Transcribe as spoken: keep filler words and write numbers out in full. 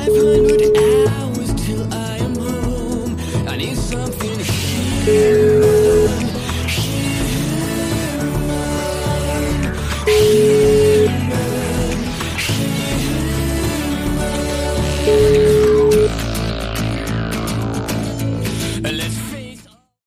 five hundred hours till I am home. I need something here.